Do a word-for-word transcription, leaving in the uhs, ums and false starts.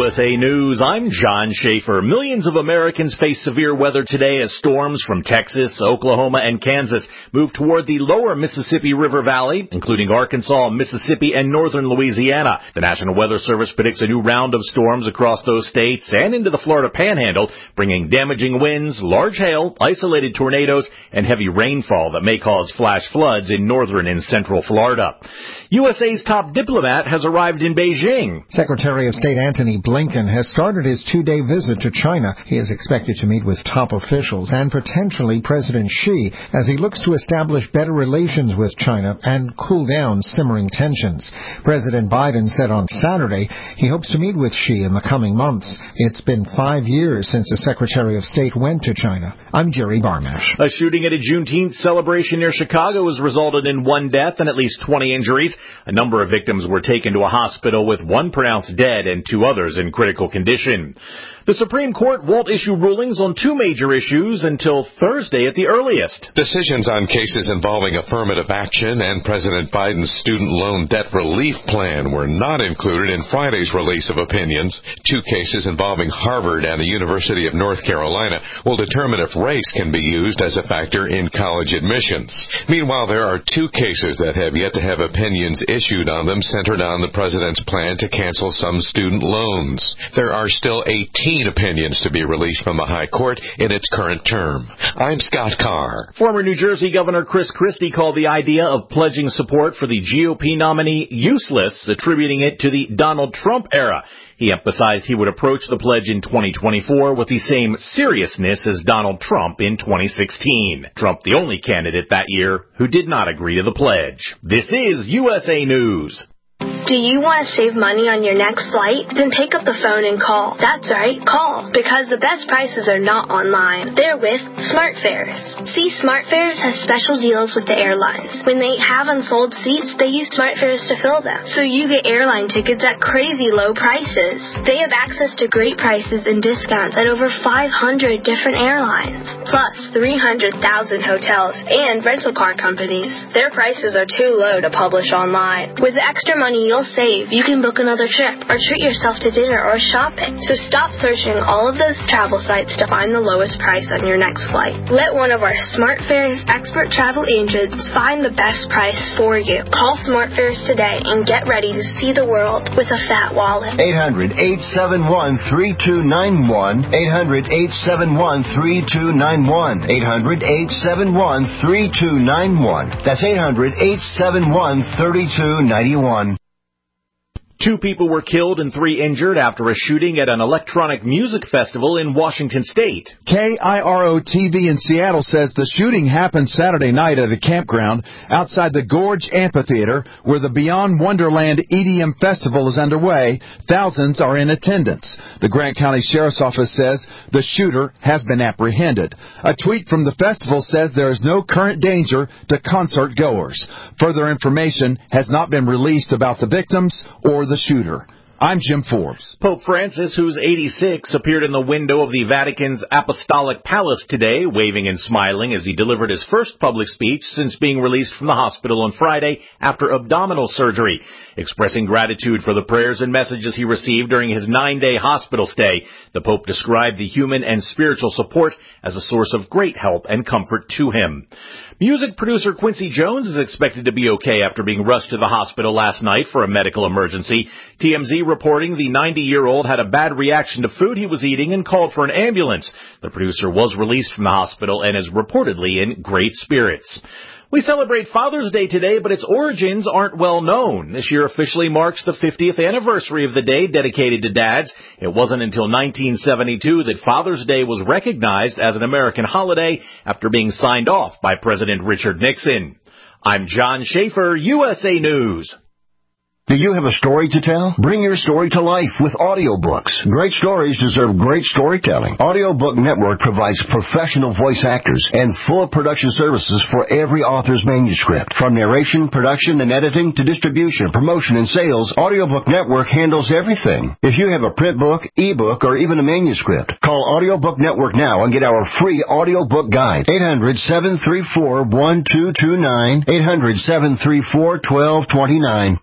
U S A News, I'm John Schaefer. Millions of Americans face severe weather today as storms from Texas, Oklahoma, and Kansas move toward the lower Mississippi River Valley, including Arkansas, Mississippi, and northern Louisiana. The National Weather Service predicts a new round of storms across those states and into the Florida Panhandle, bringing damaging winds, large hail, isolated tornadoes, and heavy rainfall that may cause flash floods in northern and central Florida. U S A's top diplomat has arrived in Beijing. Secretary of State Antony Blinken has started his two-day visit to China. He is expected to meet with top officials and potentially President Xi as he looks to establish better relations with China and cool down simmering tensions. President Biden said on Saturday he hopes to meet with Xi in the coming months. It's been five years since the Secretary of State went to China. I'm Jerry Barmash. A shooting at a Juneteenth celebration near Chicago has resulted in one death and at least twenty injuries. A number of victims were taken to a hospital with one pronounced dead and two others in critical condition. The Supreme Court won't issue rulings on two major issues until Thursday at the earliest. Decisions on cases involving affirmative action and President Biden's student loan debt relief plan were not included in Friday's release of opinions. Two cases involving Harvard and the University of North Carolina will determine if race can be used as a factor in college admissions. Meanwhile, there are two cases that have yet to have opinions issued on them centered on the president's plan to cancel some student loans. There are still eighteen opinions to be released from the High Court in its current term. I'm Scott Carr. Former New Jersey Governor Chris Christie called the idea of pledging support for the G O P nominee useless, attributing it to the Donald Trump era. He emphasized he would approach the pledge in twenty twenty-four with the same seriousness as Donald Trump in twenty sixteen. Trump, the only candidate that year who did not agree to the pledge. This is U S A News. Do you want to save money on your next flight? Then pick up the phone and call. That's right, call. Because the best prices are not online. They're with SmartFares. See, SmartFares has special deals with the airlines. When they have unsold seats, they use SmartFares to fill them. So you get airline tickets at crazy low prices. They have access to great prices and discounts at over five hundred different airlines. Plus three hundred thousand hotels and rental car companies. Their prices are too low to publish online. With the extra money you'll save, you can book another trip or treat yourself to dinner or shopping. So stop searching all of those travel sites to find the lowest price on your next flight. Let one of our SmartFares expert travel agents find the best price for you. Call SmartFares today and get ready to see the world with a fat wallet. eight hundred, eight seven one, three two nine one. eight hundred, eight seven one, three two nine one. eight hundred, eight seven one, three two nine one. That's eight hundred, eight seven one, three two nine one. Two people were killed and three injured after a shooting at an electronic music festival in Washington State. K I R O T V in Seattle says the shooting happened Saturday night at a campground outside the Gorge Amphitheater where the Beyond Wonderland E D M Festival is underway. Thousands are in attendance. The Grant County Sheriff's Office says the shooter has been apprehended. A tweet from the festival says there is no current danger to concert goers. Further information has not been released about the victims or the shooter. I'm Jim Forbes. Pope Francis, who's eighty-six, appeared in the window of the Vatican's Apostolic Palace today, waving and smiling as he delivered his first public speech since being released from the hospital on Friday after abdominal surgery. Expressing gratitude for the prayers and messages he received during his nine-day hospital stay, the Pope described the human and spiritual support as a source of great help and comfort to him. Music producer Quincy Jones is expected to be okay after being rushed to the hospital last night for a medical emergency. T M Z reporting the ninety-year-old had a bad reaction to food he was eating and called for an ambulance. The producer was released from the hospital and is reportedly in great spirits. We celebrate Father's Day today, but its origins aren't well known. This year officially marks the fiftieth anniversary of the day dedicated to dads. It wasn't until nineteen seventy-two that Father's Day was recognized as an American holiday after being signed off by President Richard Nixon. I'm John Schaefer, U S A News. Do you have a story to tell? Bring your story to life with audiobooks. Great stories deserve great storytelling. Audiobook Network provides professional voice actors and full production services for every author's manuscript. From narration, production, and editing to distribution, promotion, and sales, Audiobook Network handles everything. If you have a print book, ebook, or even a manuscript, call Audiobook Network now and get our free audiobook guide. eight hundred, seven three four, one two two nine. eight hundred, seven three four, one two two nine.